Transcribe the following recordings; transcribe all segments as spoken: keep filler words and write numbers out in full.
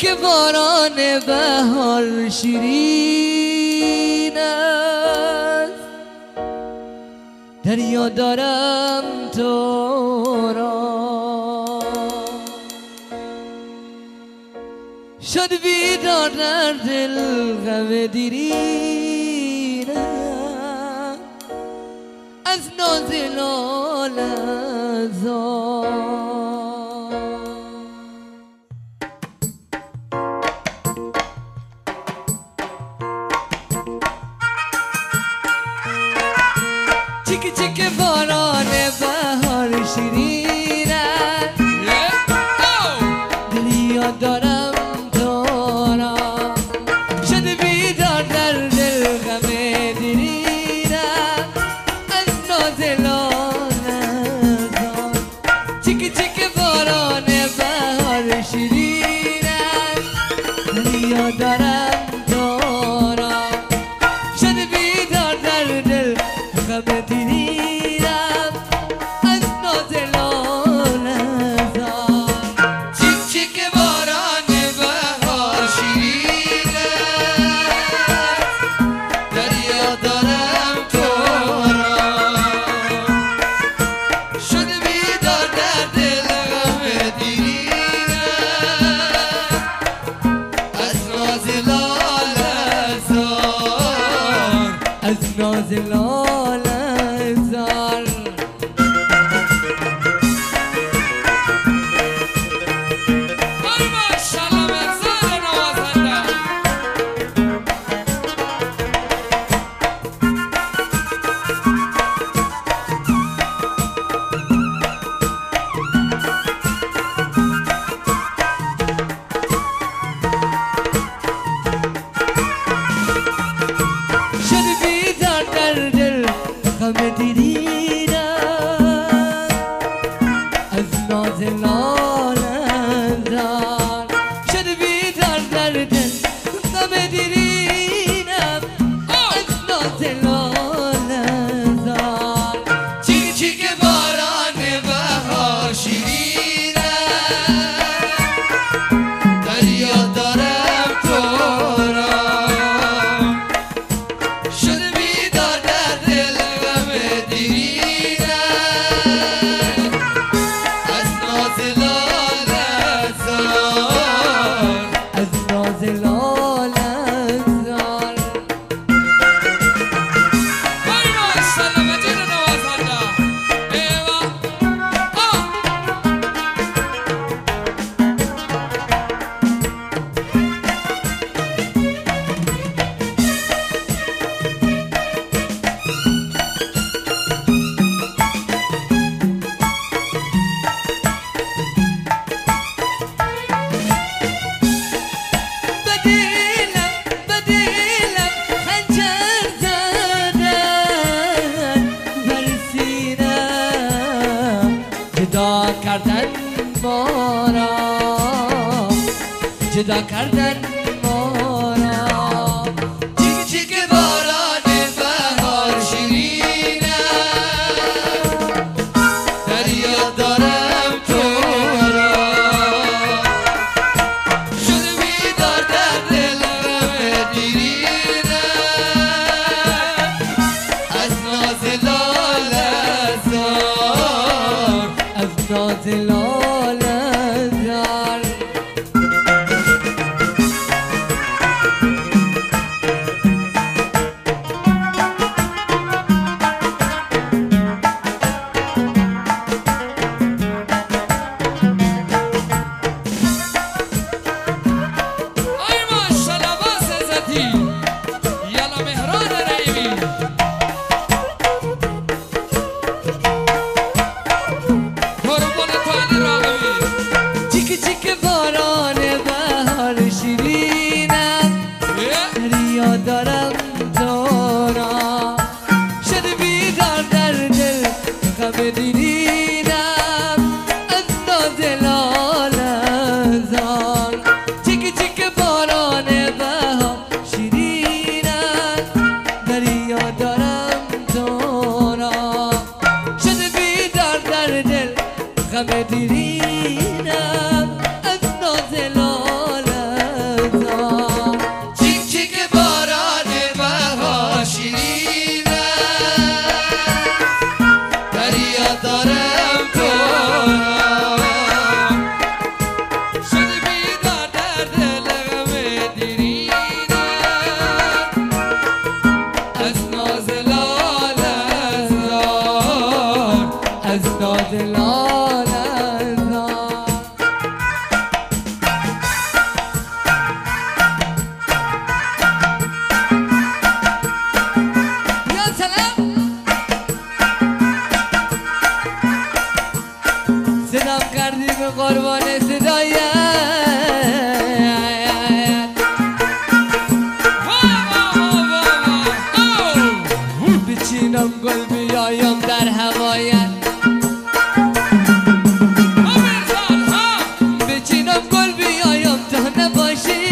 که باران بهار شیرین است، دریا دارم تو را. شد بیدار در دل غم دیرینم، از ناز لاله‌زار. چیک چیک باران بهار شیرین است، دریا دارم تو را. شد بیدار در دل غم دیرینم، از ناز لاله‌زار. چیک چیک باران بهار شیرین است، دریا دارم تو را. شد بیدار در دل غم دیرینم، از ناز لاله‌زار. چیک چیک باران بهار شیرین است، دریا دارم تو را. شد بیدار در دل غم دیرینم، از ناز لاله‌زار. از ناز لاله‌زار. آی ماشاءالله مرزاد نوازنده. شد بیدار در دل غم دیرینم، از ناز لاله‌زار. شد بیدار در دل غم دیرینم، از ناز لاله‌زار. چیک چیک باران بهار شیرین است، دریا دارم تو را. شد بیدار در دل غم دیرینم، از ناز لاله‌زار. از ناز لاله‌زار. آی ماشاءالله مجید نوازنده. ایوا آه. بدیلم بدیلم خنجر زدن، بر سینم جدا کردن ما را، جدا کردن ما را. چیک چیک باران بهار شیرین است، دریا دارم تو را. شد بیدار در دل غم دیرینم، از ناز لاله‌زار. از ناز لاله‌زار. آی ماشاءالله باس عزتی. یالا مهران رحیمی. قربان تو علی راغبی. چیک چیک باران بهار شیرین است، دریا دارم تو را. شد بیدار در دل غم دیرینم، از ناز لاله‌زار. چیک چیک باران بهار شیرین است، دریا دارم تو را. شد بیدار در دل غم دیرینم، از ناز لاله‌زار.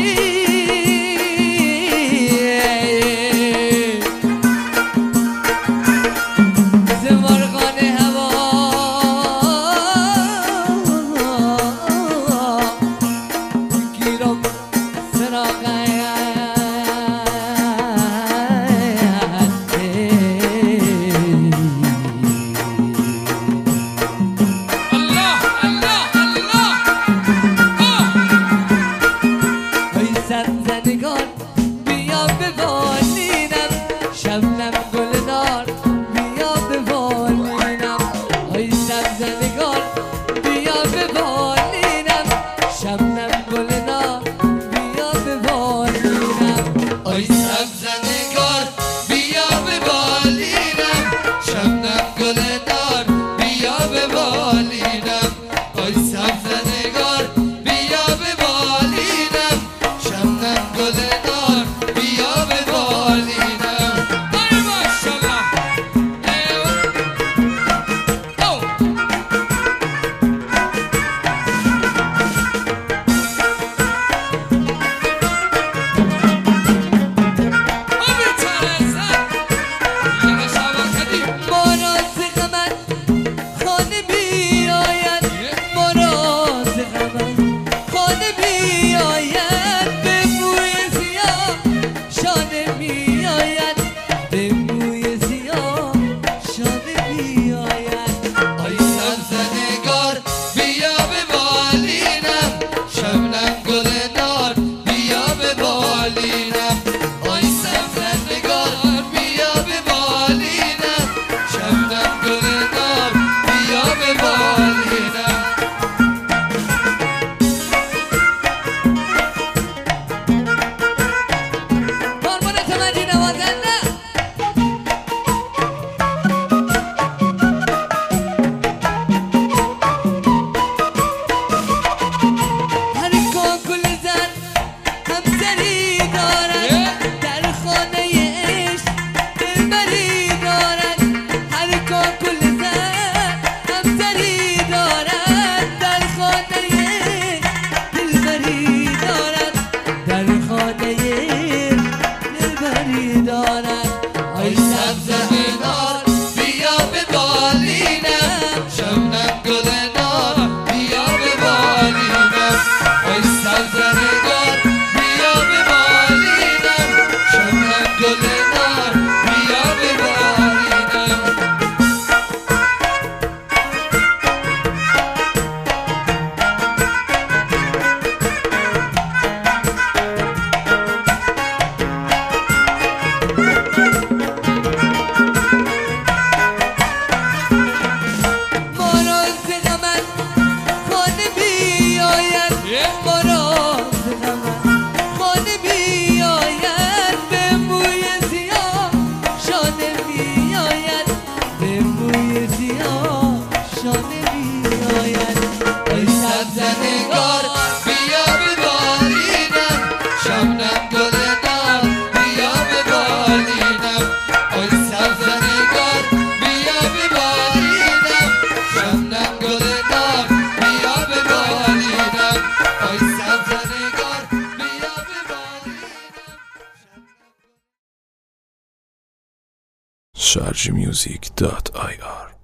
شارژ میوزیک دات آی آر